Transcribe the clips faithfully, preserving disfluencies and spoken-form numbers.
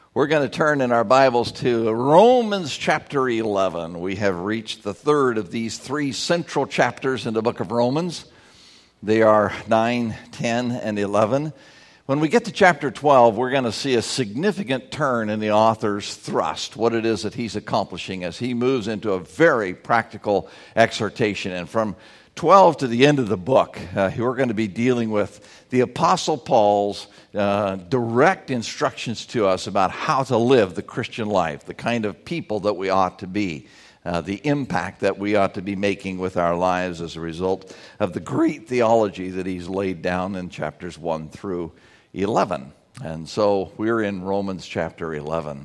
We're going to turn in our Bibles to Romans chapter eleven. We have reached the third of these three central chapters in the book of Romans. They are nine, ten, and eleven. When we get to chapter twelve, we're going to see a significant turn in the author's thrust, what it is that he's accomplishing as he moves into a very practical exhortation. And from twelve to the end of the book, uh, we're going to be dealing with the Apostle Paul's uh, direct instructions to us about how to live the Christian life, the kind of people that we ought to be, uh, the impact that we ought to be making with our lives as a result of the great theology that he's laid down in chapters one through eleven. And so we're in Romans chapter eleven.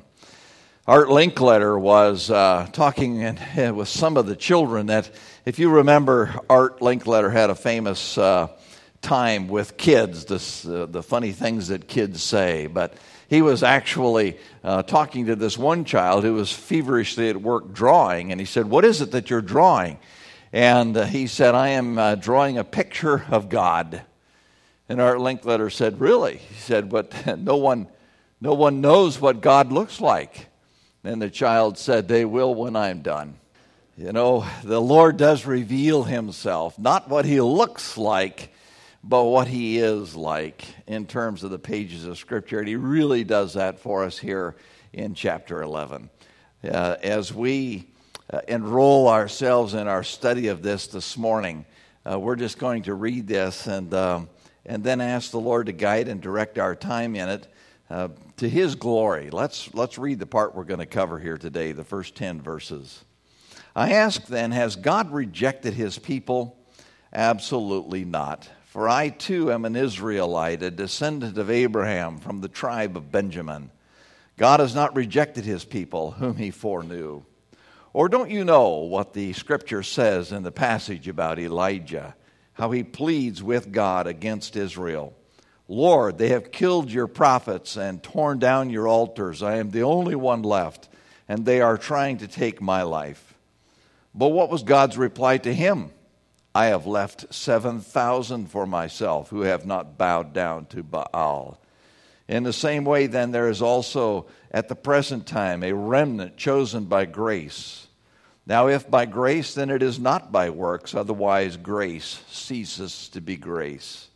Art Linkletter was uh, talking in, with some of the children that, if you remember, Art Linkletter had a famous uh, time with kids, this, uh, the funny things that kids say. But he was actually uh, talking to this one child who was feverishly at work drawing, and he said, "What is it that you're drawing?" And uh, he said, "I am uh, drawing a picture of God." And Art Linkletter said, "Really?" He said, "But no one, no one knows what God looks like." And the child said, "They will when I'm done." You know, the Lord does reveal himself, not what he looks like, but what he is like in terms of the pages of Scripture. And he really does that for us here in chapter eleven. Uh, as we uh, enroll ourselves in our study of this this morning, uh, we're just going to read this and um, and then ask the Lord to guide and direct our time in it uh, to his glory. Let's, let's read the part we're going to cover here today, the first ten verses. "I ask then, has God rejected his people? Absolutely not. For I too am an Israelite, a descendant of Abraham from the tribe of Benjamin. God has not rejected his people, whom he foreknew. Or don't you know what the Scripture says in the passage about Elijah, how he pleads with God against Israel? 'Lord, they have killed your prophets and torn down your altars. I am the only one left, and they are trying to take my life.' But what was God's reply to him? 'I have left seven thousand for myself who have not bowed down to Baal.' In the same way, then, there is also at the present time a remnant chosen by grace. Now, if by grace, then it is not by works, otherwise grace ceases to be grace.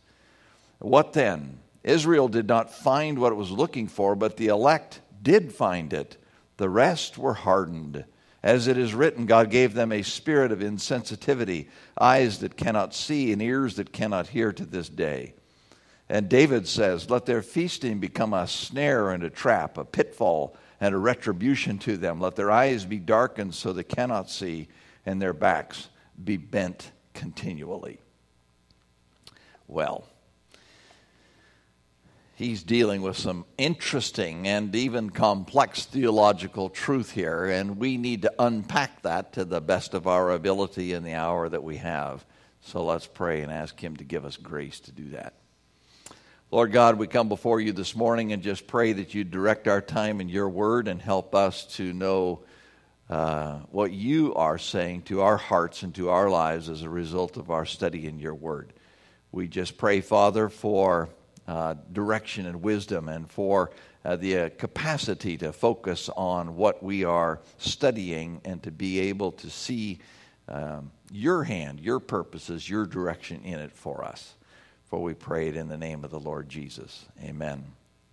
What then? Israel did not find what it was looking for, but the elect did find it. The rest were hardened. As it is written, God gave them a spirit of insensitivity, eyes that cannot see and ears that cannot hear to this day. And David says, 'Let their feasting become a snare and a trap, a pitfall and a retribution to them. Let their eyes be darkened so they cannot see, and their backs be bent continually.'" Well, he's dealing with some interesting and even complex theological truth here, and we need to unpack that to the best of our ability in the hour that we have. So let's pray and ask him to give us grace to do that. Lord God, we come before you this morning and just pray that you direct our time in your word and help us to know uh, what you are saying to our hearts and to our lives as a result of our study in your word. We just pray, Father, for Uh, direction and wisdom, and for uh, the uh, capacity to focus on what we are studying and to be able to see um, your hand, your purposes, your direction in it for us. For we pray it in the name of the Lord Jesus. Amen.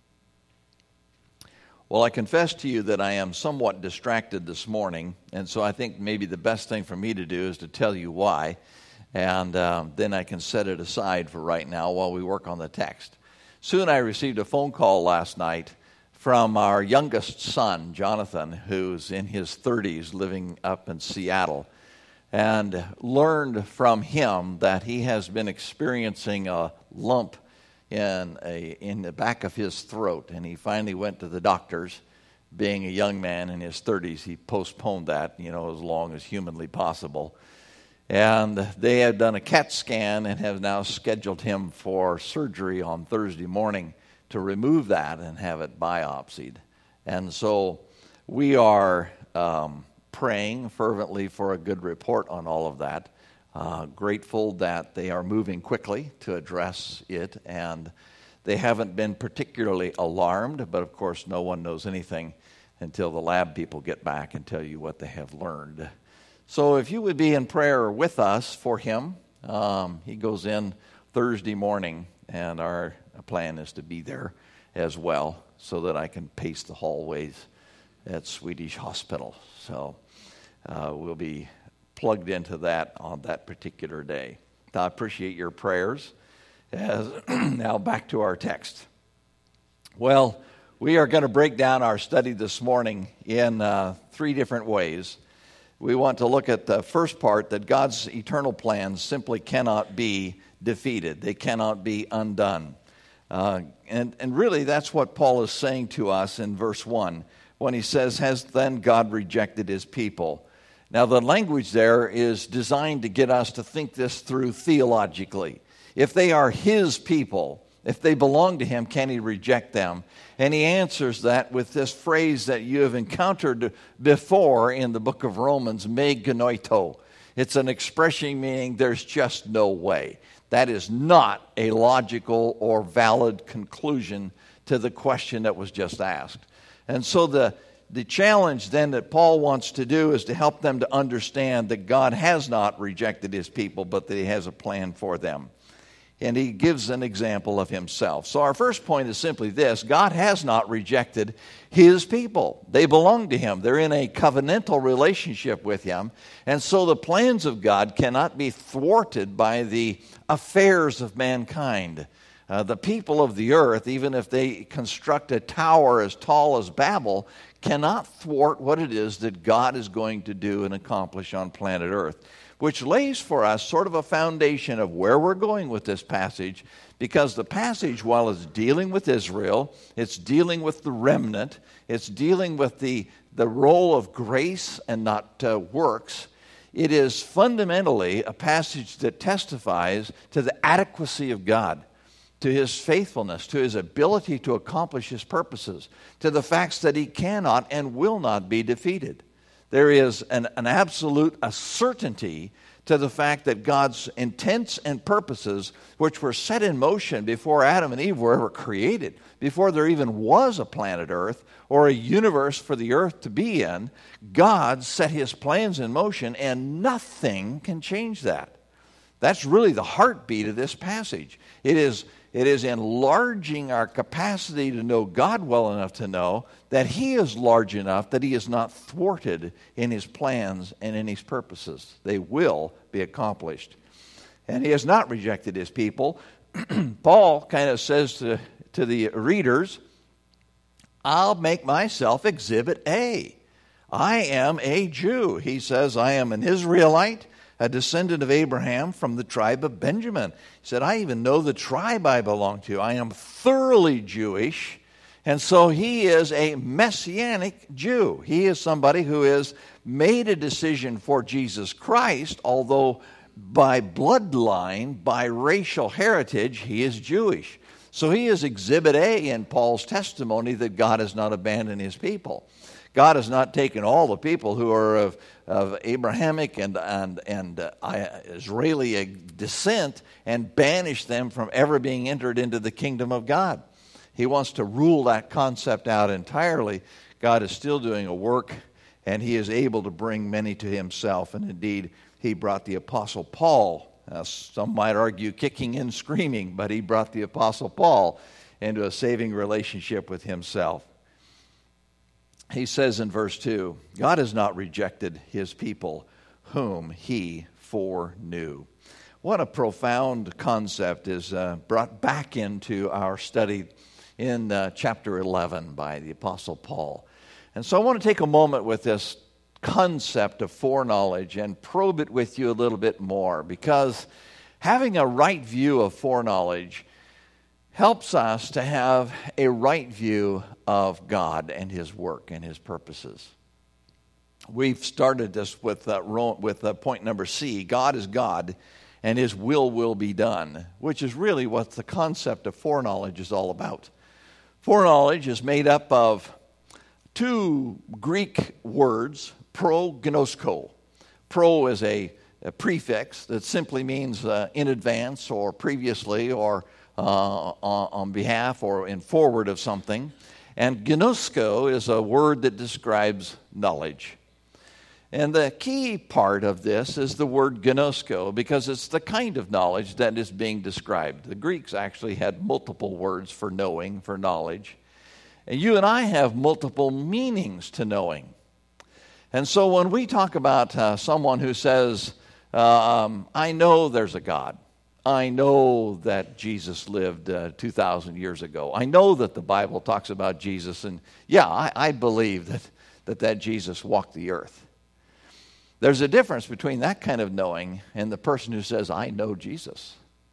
Well, I confess to you that I am somewhat distracted this morning, and so I think maybe the best thing for me to do is to tell you why, and um, then I can set it aside for right now while we work on the text. Soon I received a phone call last night from our youngest son, Jonathan, who's in his thirties, living up in Seattle, and learned from him that he has been experiencing a lump in a in the back of his throat, and he finally went to the doctors. Being a young man in his thirties, he postponed that, you know, as long as humanly possible. And they have done a CAT scan and have now scheduled him for surgery on Thursday morning to remove that and have it biopsied. And so we are um, praying fervently for a good report on all of that. Uh, grateful that they are moving quickly to address it, and They haven't been particularly alarmed, but of course no one knows anything until the lab people get back and tell you what they have learned. So if you would be in prayer with us for him, um, he goes in Thursday morning, and our plan is to be there as well so that I can pace the hallways at Swedish Hospital. So uh, we'll be plugged into that on that particular day. I appreciate your prayers. As now back to our text. Well, we are going to break down our study this morning in uh, three different ways. We want to look at the first part, that God's eternal plans simply cannot be defeated. They cannot be undone. Uh, and, and really that's what Paul is saying to us in verse one when he says, has then God rejected his people? Now the language there is designed to get us to think this through theologically. If they are his people, if they belong to him, can he reject them? And he answers that with this phrase that you have encountered before in the book of Romans, me genoito. It's an expression meaning there's just no way. That is not a logical or valid conclusion to the question that was just asked. And so the, the challenge then that Paul wants to do is to help them to understand that God has not rejected his people, but that he has a plan for them. And he gives an example of himself. So our first point is simply this: God has not rejected his people. They belong to him. They're in a covenantal relationship with him. And so the plans of God cannot be thwarted by the affairs of mankind. Uh, the people of the earth, even if they construct a tower as tall as Babel, cannot thwart what it is that God is going to do and accomplish on planet earth. Which lays for us sort of a foundation of where we're going with this passage, because the passage, while it's dealing with Israel, it's dealing with the remnant, it's dealing with the, the role of grace and not uh, works, it is fundamentally a passage that testifies to the adequacy of God, to his faithfulness, to his ability to accomplish his purposes, to the facts that he cannot and will not be defeated. There is an, an absolute a certainty to the fact that God's intents and purposes, which were set in motion before Adam and Eve were ever created, before there even was a planet Earth or a universe for the earth to be in, God set his plans in motion, and nothing can change that. That's really the heartbeat of this passage. It is It is enlarging our capacity to know God well enough to know that he is large enough that he is not thwarted in his plans and in his purposes. They will be accomplished. And he has not rejected his people. Paul kind of says to, to the readers, I'll make myself exhibit A. I am a Jew. He says, I am an Israelite, a descendant of Abraham from the tribe of Benjamin. He said, I even know the tribe I belong to. I am thoroughly Jewish. And so he is a messianic Jew. He is somebody who has made a decision for Jesus Christ, although by bloodline, by racial heritage, he is Jewish. So he is exhibit A in Paul's testimony that God has not abandoned his people. God has not taken all the people who are of, of Abrahamic and, and, and uh, Israeli descent and banished them from ever being entered into the kingdom of God. He wants to rule that concept out entirely. God is still doing a work, and he is able to bring many to himself. And indeed, he brought the Apostle Paul, uh, some might argue kicking and screaming, but he brought the Apostle Paul into a saving relationship with himself. He says in verse two, God has not rejected his people whom he foreknew. What a profound concept is uh, brought back into our study in uh, chapter eleven by the Apostle Paul. And so I want to take a moment with this concept of foreknowledge and probe it with you a little bit more, because having a right view of foreknowledge helps us to have a right view of God and his work and his purposes. We've started this with uh, with uh, point number C. God is God, and his will will be done, which is really what the concept of foreknowledge is all about. Foreknowledge is made up of two Greek words, prognosko. Pro is a, a prefix that simply means uh, in advance or previously or uh, on, on behalf or in forward of something. And gnosko is a word that describes knowledge. And the key part of this is the word gnosko, because it's the kind of knowledge that is being described. The Greeks actually had multiple words for knowing, for knowledge. And you and I have multiple meanings to knowing. And so when we talk about uh, someone who says, uh, um, I know there's a God. I know that Jesus lived uh, two thousand years ago. I know that the Bible talks about Jesus. And yeah, I, I believe that, that that Jesus walked the earth. There's a difference between that kind of knowing and the person who says, I know Jesus.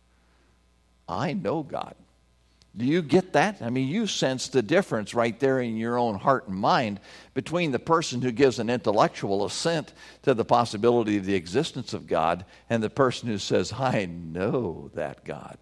I know God. Do you get that? I mean, you sense the difference right there in your own heart and mind between the person who gives an intellectual assent to the possibility of the existence of God and the person who says, I know that God.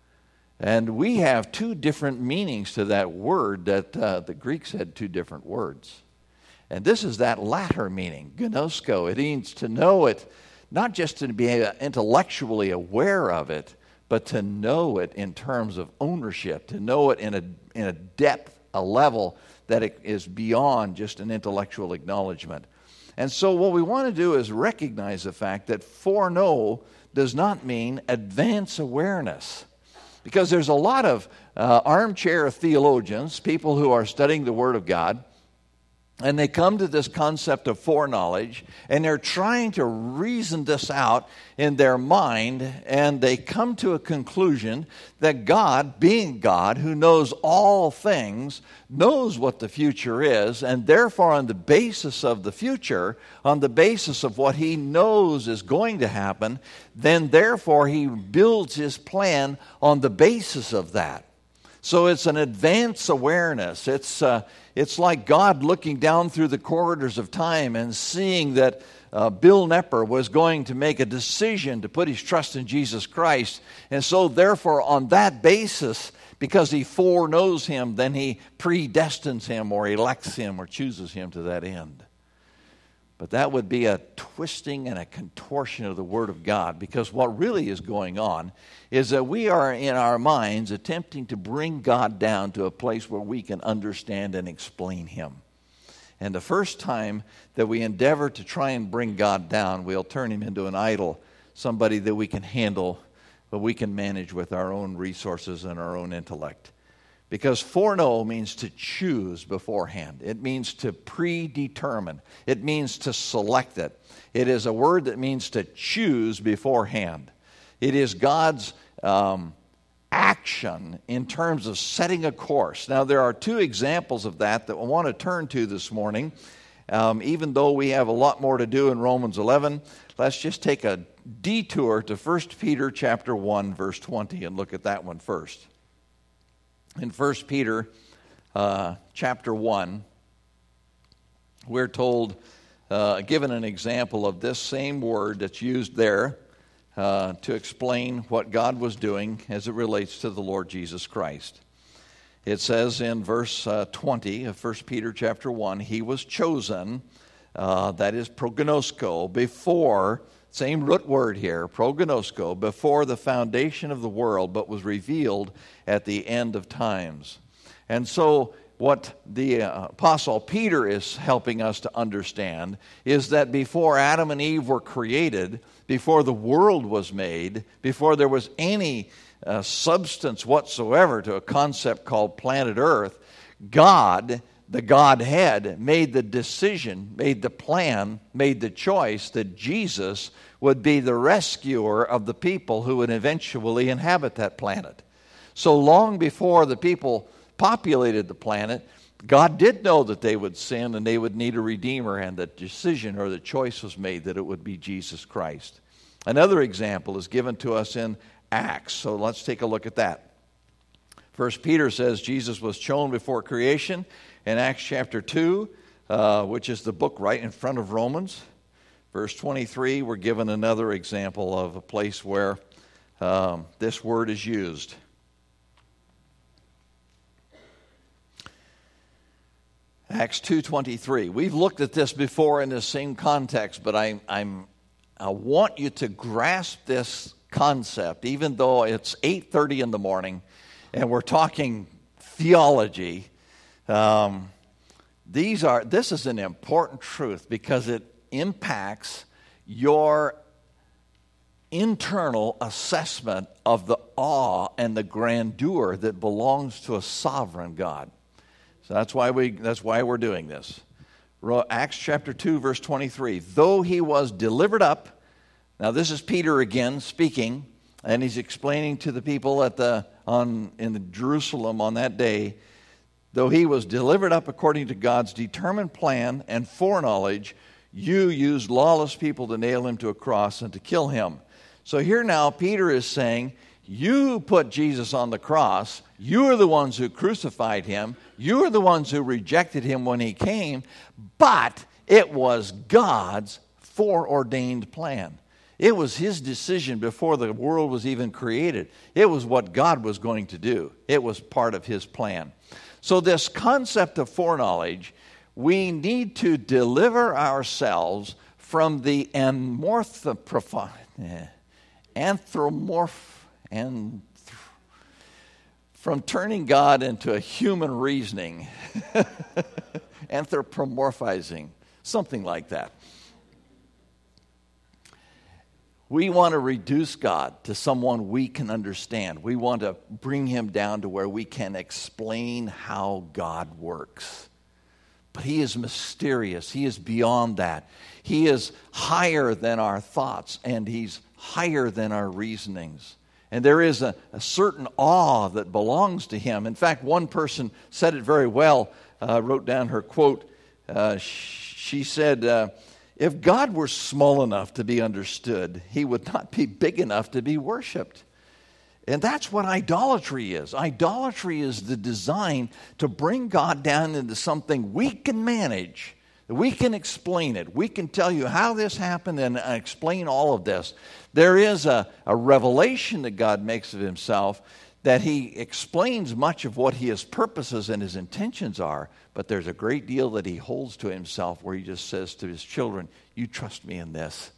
And we have two different meanings to that word that uh, the Greeks had two different words. And this is that latter meaning, gnosko. It means to know it, not just to be intellectually aware of it, but to know it in terms of ownership, to know it in a, in a depth, a level that it is beyond just an intellectual acknowledgement. And so what we want to do is recognize the fact that foreknow does not mean advance awareness. Because there's a lot of uh, armchair theologians, people who are studying the Word of God, and they come to this concept of foreknowledge, and they're trying to reason this out in their mind, and they come to a conclusion that God, being God, who knows all things, knows what the future is, and therefore on the basis of the future, on the basis of what he knows is going to happen, then therefore he builds his plan on the basis of that. So it's an advance awareness. It's uh, it's like God looking down through the corridors of time and seeing that uh, Bill Nepper was going to make a decision to put his trust in Jesus Christ. And so therefore on that basis, because he foreknows him, then he predestines him or elects him or chooses him to that end. But that would be a twisting and a contortion of the Word of God, because what really is going on is that we are in our minds attempting to bring God down to a place where we can understand and explain him. And the first time that we endeavor to try and bring God down, we'll turn him into an idol, somebody that we can handle, but we can manage with our own resources and our own intellect. Because foreknow means to choose beforehand. It means to predetermine. It means to select it. It is a word that means to choose beforehand. It is God's um, action in terms of setting a course. Now, there are two examples of that that I want to turn to this morning. Um, even though we have a lot more to do in Romans eleven, let's just take a detour to First Peter chapter one, verse twenty, and look at that one first. In First Peter uh, chapter one, we're told, uh, given an example of this same word that's used there uh, to explain what God was doing as it relates to the Lord Jesus Christ. It says in verse uh, twenty of First Peter chapter one, he was chosen, uh, that is prognosko, before, same root word here, prognosko, before the foundation of the world, but was revealed at the end of times. And so what the uh, Apostle Peter is helping us to understand is that before Adam and Eve were created, before the world was made, before there was any uh, substance whatsoever to a concept called planet Earth, God, the Godhead, made the decision, made the plan, made the choice that Jesus would be the rescuer of the people who would eventually inhabit that planet. So long before the people populated the planet, God did know that they would sin and they would need a Redeemer, and the decision or the choice was made that it would be Jesus Christ. Another example is given to us in Acts, so let's take a look at that. First Peter says Jesus was shown before creation. In Acts chapter two, uh, which is the book right in front of Romans, verse twenty-three, we're given another example of a place where um, this word is used. Acts two twenty-three. We've looked at this before in the same context, but I, I'm, I want you to grasp this concept, even though it's eight thirty in the morning and we're talking theology. Um, these are this is an important truth because it impacts your internal assessment of the awe and the grandeur that belongs to a sovereign God. So that's why we that's why we're doing this. Acts chapter two, verse twenty-three. Though he was delivered up, now this is Peter again speaking, and he's explaining to the people at the on in the Jerusalem on that day, though he was delivered up according to God's determined plan and foreknowledge, you used lawless people to nail him to a cross and to kill him. So here now Peter is saying, you put Jesus on the cross. You are the ones who crucified him. You are the ones who rejected him when he came. But it was God's foreordained plan. It was his decision before the world was even created. It was what God was going to do. It was part of his plan. So this concept of foreknowledge, we need to deliver ourselves from the anthropomorph, anthropomorph, and from turning God into a human reasoning, anthropomorphizing, something like that. We want to reduce God to someone we can understand. We want to bring him down to where we can explain how God works. But he is mysterious. He is beyond that. He is higher than our thoughts, and he's higher than our reasonings. And there is a, a certain awe that belongs to him. In fact, one person said it very well, uh, wrote down her quote. Uh, she said, uh, if God were small enough to be understood, he would not be big enough to be worshipped. And that's what idolatry is. Idolatry is the design to bring God down into something we can manage. We can explain it. We can tell you how this happened and explain all of this. There is a, a revelation that God makes of himself that he explains much of what his purposes and his intentions are, but there's a great deal that he holds to himself where he just says to his children, you trust me in this.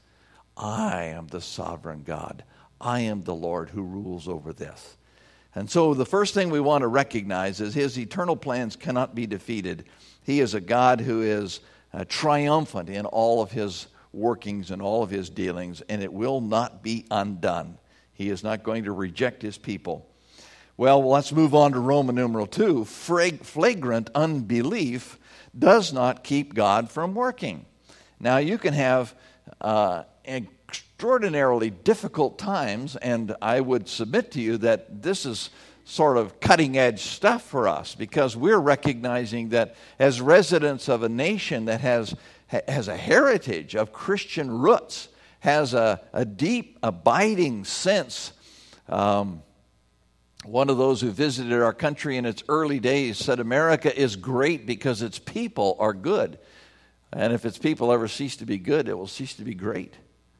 I am the sovereign God. I am the Lord who rules over this. And so the first thing we want to recognize is his eternal plans cannot be defeated. He is a God who is uh, triumphant in all of his workings and all of his dealings, and it will not be undone. He is not going to reject his people. Well, let's move on to Roman numeral two. Flagrant unbelief does not keep God from working. Now, you can have uh, extraordinarily difficult times, and I would submit to you that this is sort of cutting-edge stuff for us because we're recognizing that as residents of a nation that has has a heritage of Christian roots, has a, a deep, abiding sense. Um, one of those who visited our country in its early days said, America is great because its people are good. And if its people ever cease to be good, it will cease to be great.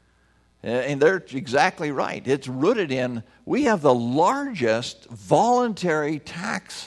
And they're exactly right. It's rooted in, we have the largest voluntary tax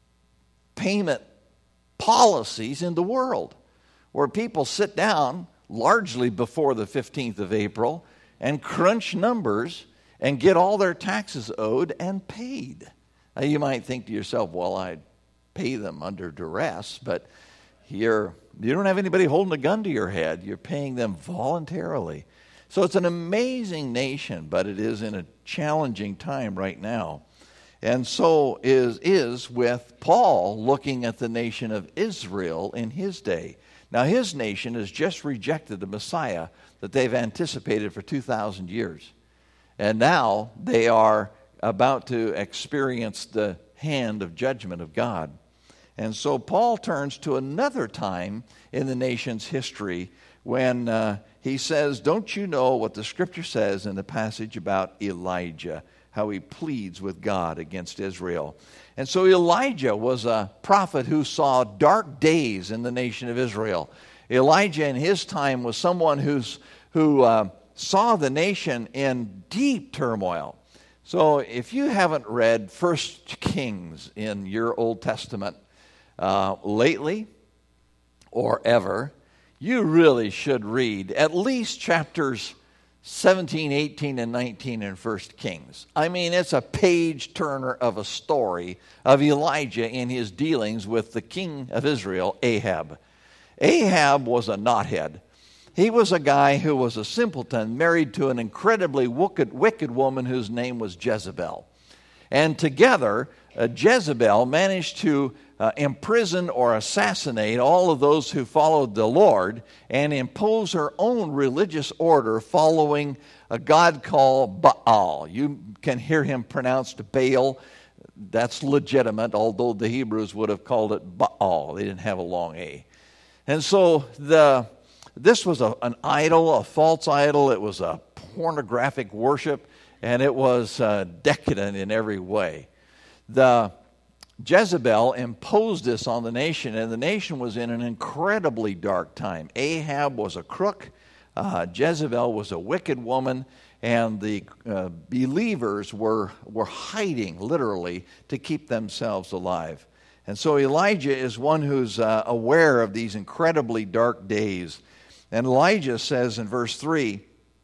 payment policies in the world, where people sit down largely before the fifteenth of April and crunch numbers and get all their taxes owed and paid. Now you might think to yourself, well, I'd pay them under duress, but you're, you don't have anybody holding a gun to your head. You're paying them voluntarily. So it's an amazing nation, but it is in a challenging time right now. And so is, is with Paul looking at the nation of Israel in his day. Now his nation has just rejected the Messiah that they've anticipated for two thousand years. And now they are about to experience the hand of judgment of God. And so Paul turns to another time in the nation's history when uh, he says, don't you know what the scripture says in the passage about Elijah, how he pleads with God against Israel. And so Elijah was a prophet who saw dark days in the nation of Israel. Elijah in his time was someone who's, who uh, saw the nation in deep turmoil. So if you haven't read First Kings in your Old Testament uh, lately or ever, you really should read at least chapters seventeen, eighteen, and nineteen in First Kings. I mean, it's a page-turner of a story of Elijah in his dealings with the king of Israel, Ahab. Ahab was a knothead. He was a guy who was a simpleton, married to an incredibly wicked, wicked woman whose name was Jezebel. And together, uh, Jezebel managed to uh, imprison or assassinate all of those who followed the Lord and impose her own religious order following a god called Baal. You can hear him pronounced Baal. That's legitimate, although the Hebrews would have called it Baal. They didn't have a long A. And so the this was a, an idol, a false idol. It was a pornographic worship, and it was uh, decadent in every way. The Jezebel imposed this on the nation, and the nation was in an incredibly dark time. Ahab was a crook. Uh, Jezebel was a wicked woman, and the uh, believers were, were hiding, literally, to keep themselves alive. And so Elijah is one who's uh, aware of these incredibly dark days. And Elijah says in verse three,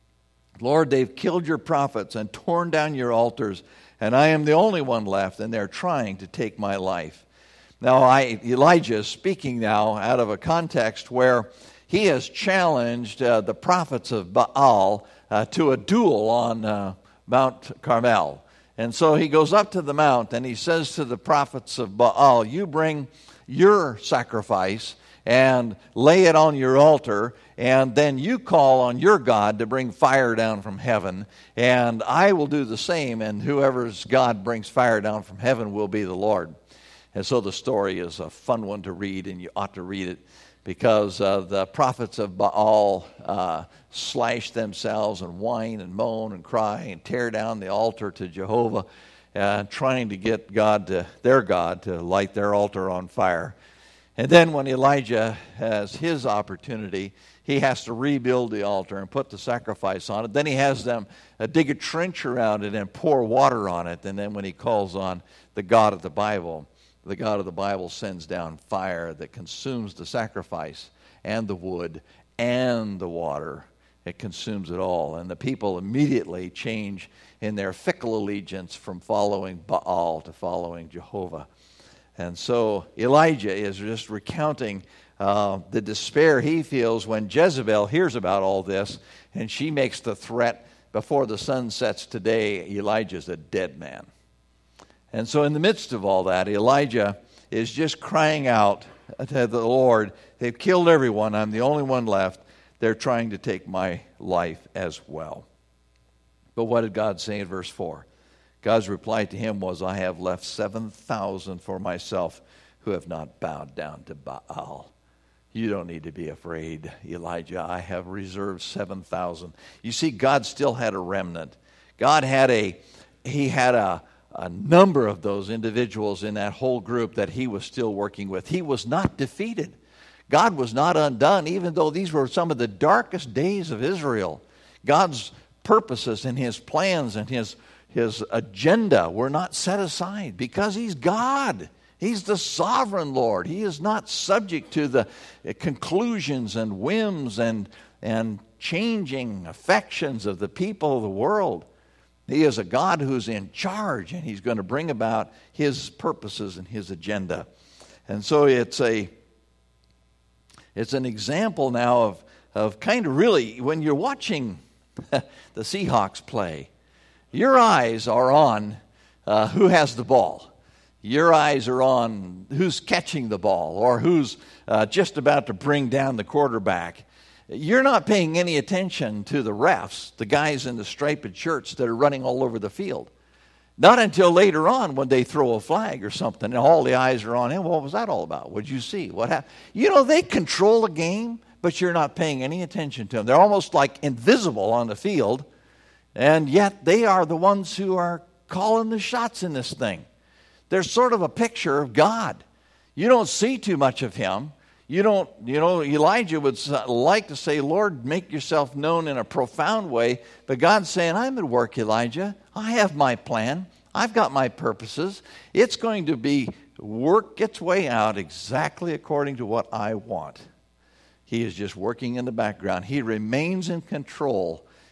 Lord, they've killed your prophets and torn down your altars, and I am the only one left, and they're trying to take my life. Now, I, Elijah is speaking now out of a context where he has challenged uh, the prophets of Baal uh, to a duel on uh, Mount Carmel. And so he goes up to the mount, and he says to the prophets of Baal, you bring your sacrifice and lay it on your altar, and then you call on your God to bring fire down from heaven, and I will do the same, and whoever's God brings fire down from heaven will be the Lord. And so the story is a fun one to read, and you ought to read it, because uh, the prophets of Baal uh, slash themselves and whine and moan and cry and tear down the altar to Jehovah, uh, trying to get God to, their God to light their altar on fire. And then when Elijah has his opportunity, he has to rebuild the altar and put the sacrifice on it. Then he has them uh, dig a trench around it and pour water on it. And then when he calls on the God of the Bible, the God of the Bible sends down fire that consumes the sacrifice and the wood and the water. It consumes it all. And the people immediately change in their fickle allegiance from following Baal to following Jehovah. And so Elijah is just recounting uh, the despair he feels when Jezebel hears about all this, and she makes the threat, before the sun sets today, Elijah's a dead man. And so in the midst of all that, Elijah is just crying out to the Lord, they've killed everyone, I'm the only one left, they're trying to take my life as well. But what did God say in verse four? God's reply to him was, I have left seven thousand for myself who have not bowed down to Baal. You don't need to be afraid, Elijah. I have reserved seven thousand. You see, God still had a remnant. God had a, he had a, a number of those individuals in that whole group that he was still working with. He was not defeated. God was not undone, even though these were some of the darkest days of Israel. God's purposes and his plans and his His agenda were not set aside because he's God. He's the sovereign Lord. He is not subject to the conclusions and whims and, and changing affections of the people of the world. He is a God who's in charge, and he's going to bring about his purposes and his agenda. And so it's a it's an example now of, of kind of really, when you're watching the Seahawks play, your eyes are on uh, who has the ball. Your eyes are on who's catching the ball or who's uh, just about to bring down the quarterback. You're not paying any attention to the refs, the guys in the striped shirts that are running all over the field. Not until later on when they throw a flag or something and all the eyes are on him. What was that all about? What did you see? What happened? You know, they control the game, but you're not paying any attention to them. They're almost like invisible on the field. And yet they are the ones who are calling the shots in this thing. They're sort of a picture of God. You don't see too much of him. You don't, you know, Elijah would like to say, Lord, make yourself known in a profound way. But God's saying, I'm at work, Elijah. I have my plan. I've got my purposes. It's going to be work its way out exactly according to what I want. He is just working in the background. He remains in control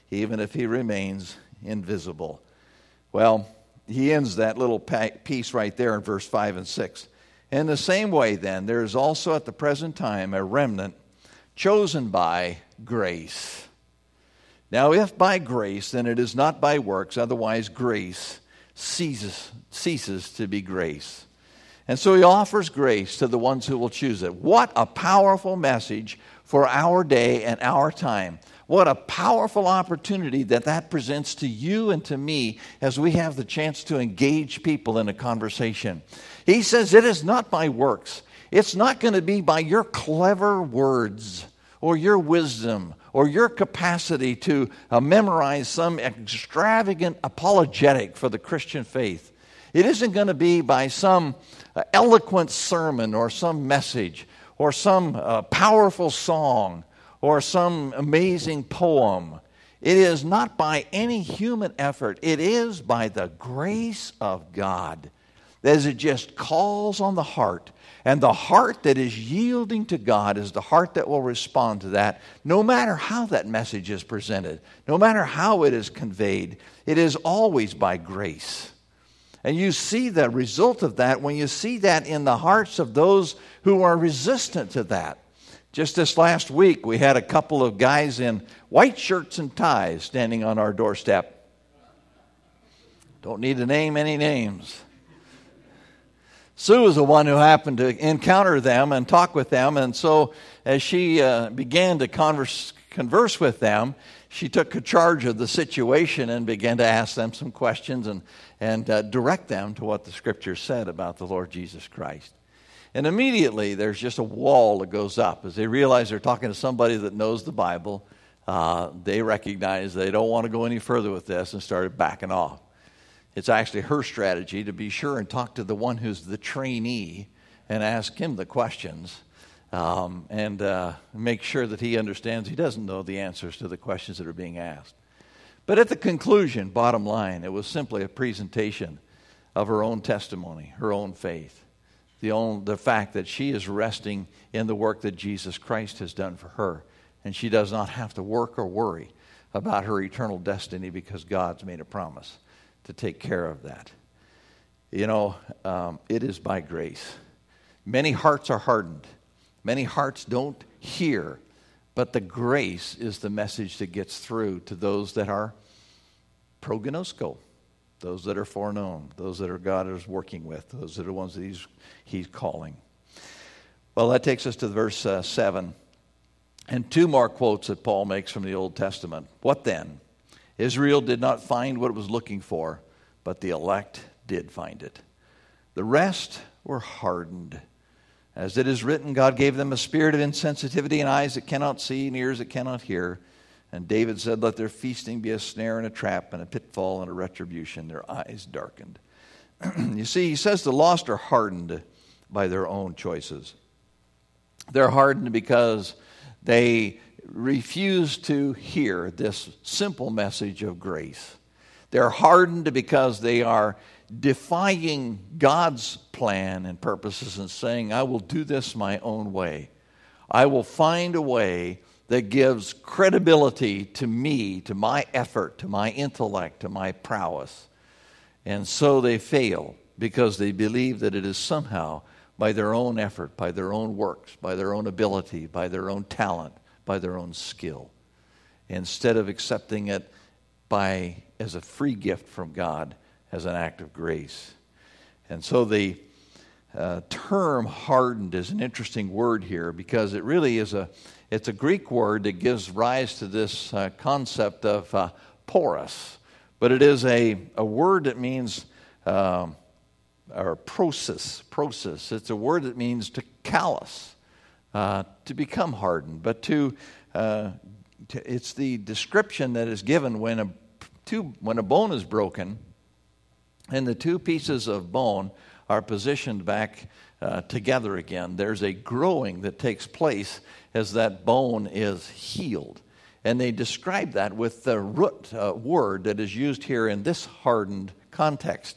even if he remains invisible. Well, he ends that little piece right there in verse five and six. In the same way, then, there is also at the present time a remnant chosen by grace. Now, if by grace, then it is not by works, otherwise grace ceases, ceases to be grace. And so he offers grace to the ones who will choose it. What a powerful message for our day and our time. What a powerful opportunity that that presents to you and to me as we have the chance to engage people in a conversation. He says it is not by works. It's not going to be by your clever words or your wisdom or your capacity to uh, memorize some extravagant apologetic for the Christian faith. It isn't going to be by some uh, eloquent sermon or some message or some uh, powerful song or some amazing poem. It is not by any human effort. It is by the grace of God, as it just calls on the heart. And the heart that is yielding to God is the heart that will respond to that, no matter how that message is presented, no matter how it is conveyed. It is always by grace. And you see the result of that when you see that in the hearts of those who are resistant to that. Just this last week, we had a couple of guys in white shirts and ties standing on our doorstep. Don't need to name any names. Sue was the one who happened to encounter them and talk with them. And so as she uh, began to converse, converse with them, she took charge of the situation and began to ask them some questions and, and uh, direct them to what the Scripture said about the Lord Jesus Christ. And immediately there's just a wall that goes up. As they realize they're talking to somebody that knows the Bible, uh, they recognize they don't want to go any further with this and started backing off. It's actually her strategy to be sure and talk to the one who's the trainee and ask him the questions um, and uh, make sure that he understands he doesn't know the answers to the questions that are being asked. But at the conclusion, bottom line, it was simply a presentation of her own testimony, her own faith. The, own, the fact that she is resting in the work that Jesus Christ has done for her. And she does not have to work or worry about her eternal destiny because God's made a promise to take care of that. You know, um, it is by grace. Many hearts are hardened. Many hearts don't hear. But the grace is the message that gets through to those that are prognosko. Those that are foreknown, those that are God is working with, those that are ones that He's He's calling. Well, that takes us to verse uh, seven, and two more quotes that Paul makes from the Old Testament. What then? Israel did not find what it was looking for, but the elect did find it. The rest were hardened. As it is written, God gave them a spirit of insensitivity and eyes that cannot see and ears that cannot hear. And David said, let their feasting be a snare and a trap and a pitfall and a retribution, their eyes darkened. You see, he says the lost are hardened by their own choices. They're hardened because they refuse to hear this simple message of grace. They're hardened because they are defying God's plan and purposes and saying, I will do this my own way. I will find a way that gives credibility to me, to my effort, to my intellect, to my prowess. And so they fail because they believe that it is somehow by their own effort, by their own works, by their own ability, by their own talent, by their own skill, instead of accepting it by as a free gift from God, as an act of grace. And so the uh, term hardened is an interesting word here because it really is a It's a Greek word that gives rise to this uh, concept of uh, porous. But it is a, a word that means, um, or process, process. It's a word that means to callous, uh, to become hardened. But to, uh, to, it's the description that is given when a, two, when a bone is broken and the two pieces of bone are positioned back uh, together again. There's a growing that takes place as that bone is healed. And they describe that with the root uh, word that is used here in this hardened context.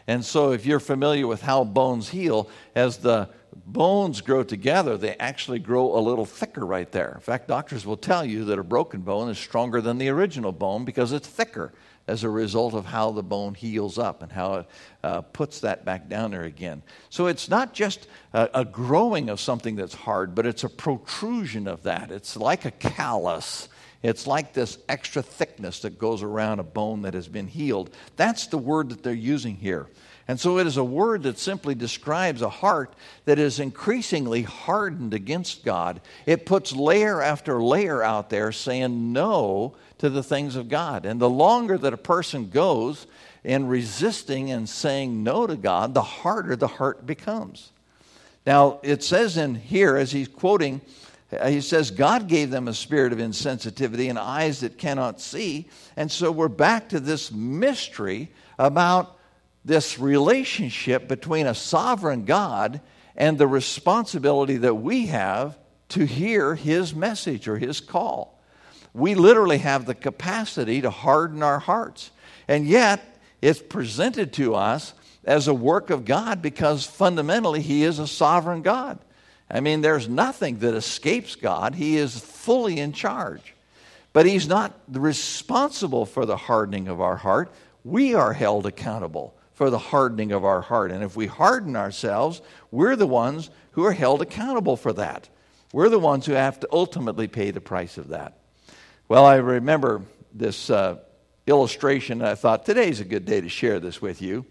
And so if you're familiar with how bones heal, as the bones grow together, they actually grow a little thicker right there. In fact, doctors will tell you that a broken bone is stronger than the original bone because it's thicker as a result of how the bone heals up and how it uh, puts that back down there again. So it's not just a, a growing of something that's hard, but it's a protrusion of that. It's like a callus. It's like this extra thickness that goes around a bone that has been healed. That's the word that they're using here. And so it is a word that simply describes a heart that is increasingly hardened against God. It puts layer after layer out there saying no to the things of God. And the longer that a person goes in resisting and saying no to God, the harder the heart becomes. Now, it says in here, as he's quoting, he says, God gave them a spirit of insensitivity and eyes that cannot see. And so we're back to this mystery about this relationship between a sovereign God and the responsibility that we have to hear His message or His call. We literally have the capacity to harden our hearts. And yet, it's presented to us as a work of God because fundamentally He is a sovereign God. I mean, there's nothing that escapes God. He is fully in charge. But He's not responsible for the hardening of our heart. We are held accountable for the hardening of our heart. And if we harden ourselves, we're the ones who are held accountable for that. We're the ones who have to ultimately pay the price of that. Well, I remember this uh, illustration, and I thought today's a good day to share this with you,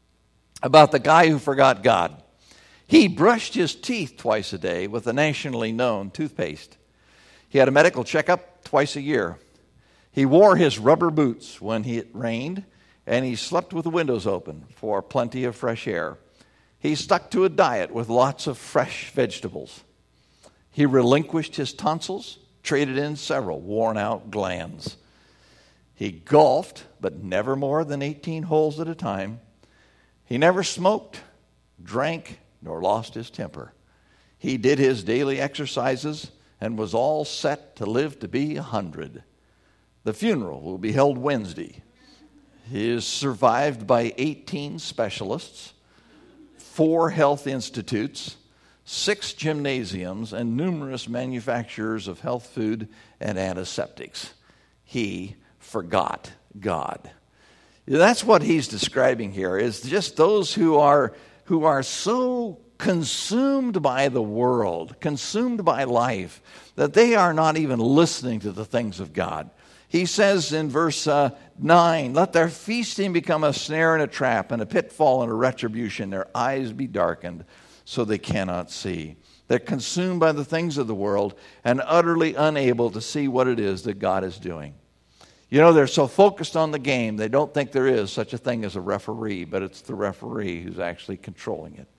about the guy who forgot God. He brushed his teeth twice a day with a nationally known toothpaste. He had a medical checkup twice a year. He wore his rubber boots when it rained, and he slept with the windows open for plenty of fresh air. He stuck to a diet with lots of fresh vegetables. He relinquished his tonsils, traded in several worn-out glands. He golfed, but never more than eighteen holes at a time. He never smoked, drank, nor lost his temper. He did his daily exercises and was all set to live to be a hundred. The funeral will be held Wednesday. He is survived by eighteen specialists, four health institutes, six gymnasiums, and numerous manufacturers of health food and antiseptics. He forgot God. That's what he's describing here, is just those who are, who are so consumed by the world, consumed by life, that they are not even listening to the things of God. He says in verse uh, nine, let their feasting become a snare and a trap and a pitfall and a retribution. Their eyes be darkened so they cannot see. They're consumed by the things of the world and utterly unable to see what it is that God is doing. You know, they're so focused on the game, they don't think there is such a thing as a referee, but it's the referee who's actually controlling it.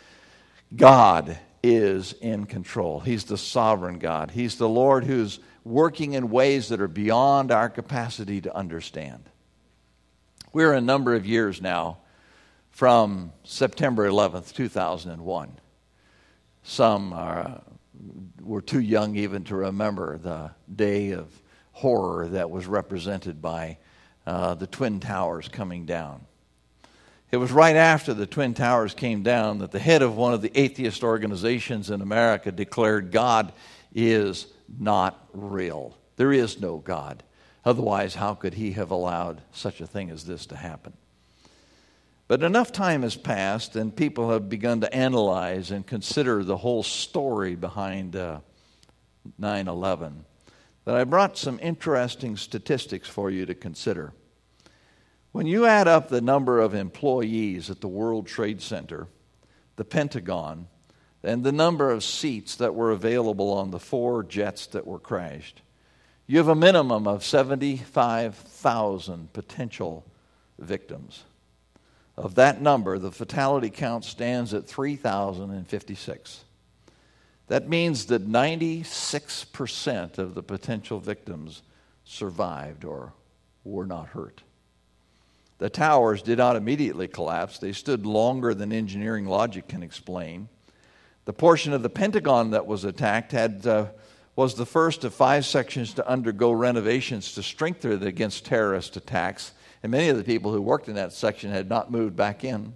God is in control. He's the sovereign God. He's the Lord who's working in ways that are beyond our capacity to understand. We're a number of years now from September eleventh, two thousand one. Some are, were too young even to remember the day of horror that was represented by uh, the Twin Towers coming down. It was right after the Twin Towers came down that the head of one of the atheist organizations in America declared God is not real. There is no God. Otherwise, how could he have allowed such a thing as this to happen? But enough time has passed and people have begun to analyze and consider the whole story behind uh, nine eleven that I brought some interesting statistics for you to consider. When you add up the number of employees at the World Trade Center, the Pentagon, and the number of seats that were available on the four jets that were crashed, you have a minimum of seventy-five thousand potential victims. Of that number, the fatality count stands at three thousand fifty-six. That means that ninety-six percent of the potential victims survived or were not hurt. The towers did not immediately collapse. They stood longer than engineering logic can explain. The portion of the Pentagon that was attacked had uh, was the first of five sections to undergo renovations to strengthen it against terrorist attacks And many of the people who worked in that section had not moved back in.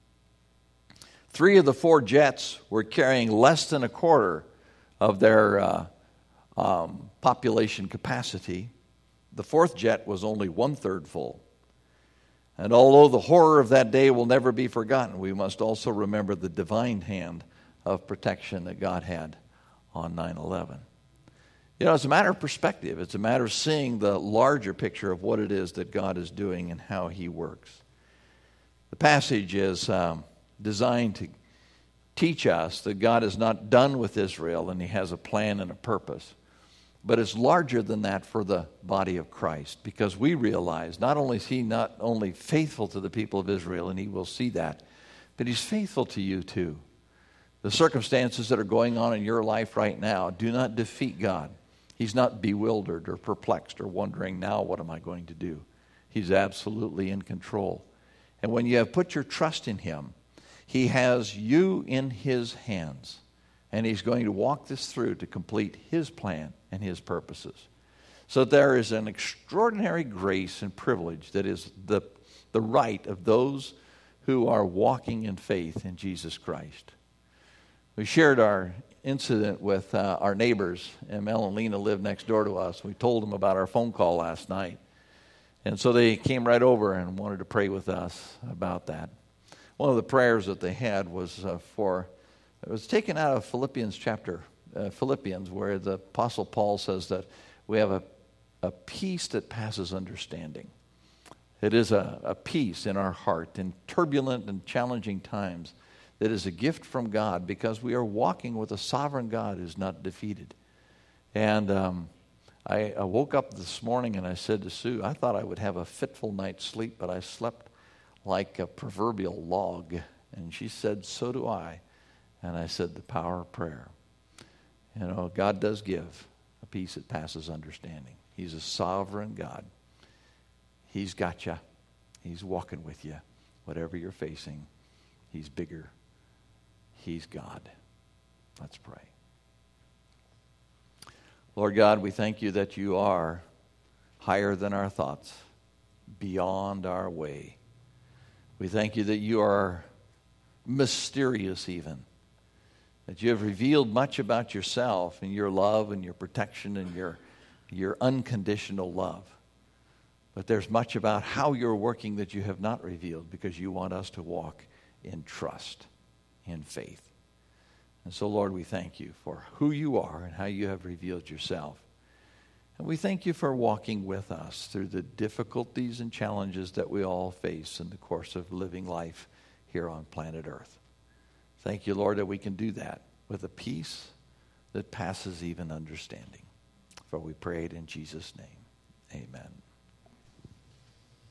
Three of the four jets were carrying less than a quarter of their uh, um, population capacity. The fourth jet was only one-third full. And although the horror of that day will never be forgotten, we must also remember the divine hand of protection that God had on nine eleven. You know, it's a matter of perspective. It's a matter of seeing the larger picture of what it is that God is doing and how He works. The passage is um, designed to teach us that God is not done with Israel and He has a plan and a purpose. But it's larger than that for the body of Christ, because we realize not only is He not only faithful to the people of Israel, and He will see that, but He's faithful to you too. The circumstances that are going on in your life right now do not defeat God. He's not bewildered or perplexed or wondering, now what am I going to do? He's absolutely in control. And when you have put your trust in Him, He has you in His hands. And He's going to walk this through to complete His plan and His purposes. So there is an extraordinary grace and privilege that is the, the right of those who are walking in faith in Jesus Christ. We shared our incident with uh, our neighbors, and Mel and Lena live next door to us. We told them about our phone call last night. And so they came right over and wanted to pray with us about that. One of the prayers that they had was uh, for, it was taken out of Philippians chapter, uh, Philippians, where the Apostle Paul says that we have a, a peace that passes understanding. It is a, a peace in our heart in turbulent and challenging times that is a gift from God, because we are walking with a sovereign God who's not defeated. And um, I, I woke up this morning and I said to Sue, I thought I would have a fitful night's sleep, but I slept like a proverbial log. And she said, so do I. And I said, the power of prayer. You know, God does give a peace that passes understanding. He's a sovereign God. He's got you. He's walking with you. Whatever you're facing, He's bigger. He's God. Let's pray. Lord God, we thank You that You are higher than our thoughts, beyond our way. We thank You that You are mysterious even, that You have revealed much about Yourself and Your love and Your protection and Your, your unconditional love. But there's much about how You're working that You have not revealed, because You want us to walk in trust, in faith. And so, Lord, we thank You for who You are and how You have revealed Yourself. And we thank You for walking with us through the difficulties and challenges that we all face in the course of living life here on planet Earth. Thank You, Lord, that we can do that with a peace that passes even understanding. For we pray it in Jesus' name. Amen.